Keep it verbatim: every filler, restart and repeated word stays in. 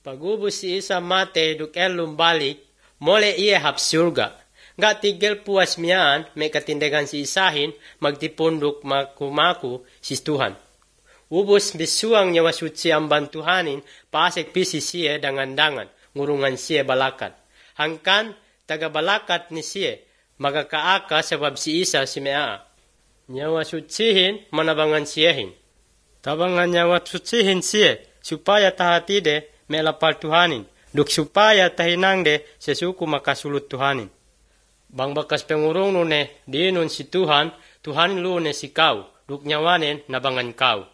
Pagubos si Isa mate duk elum balik, mole iya hap surga. Nga tigel puas miyaan, may katindagan si Isahin, magtipundok makumaku si Tuhan. Ubos bisuang niya wasutsi ang bantuhanin, pasek pisi siya dangan-dangan, ngurungan siya balakat. Hangkan, taga balakat ni siya, magakaaka sabab si Isa si Mea. Niya wasutsihin, manabangan siyahin. Tabangan niya wasutsihin siya, supaya tahatide, may lapal Tuhanin, duk supaya tahinangde sesuku makasulut Tuhanin. Bang bakas pengurong nune, di nun si Tuhan, Tuhanin lune si kau, duk nyawanin nabangan kau.